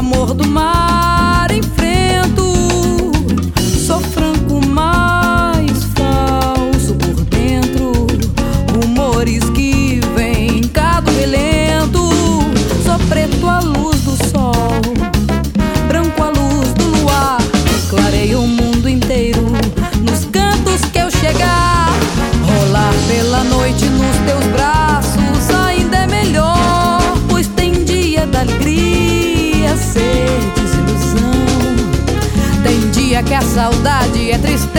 amor do mar enfrento. Sou franco, mas falso por dentro. Rumores que vêm cá do relento. Sou preto à luz do sol, branco à luz do luar, que clareia o mundo inteiro. Nos cantos que eu chegar, rolar pela noite nos teus braços ainda é melhor, pois tem dia da alegria ser desilusão. Tem dia que a saudade é tristeza.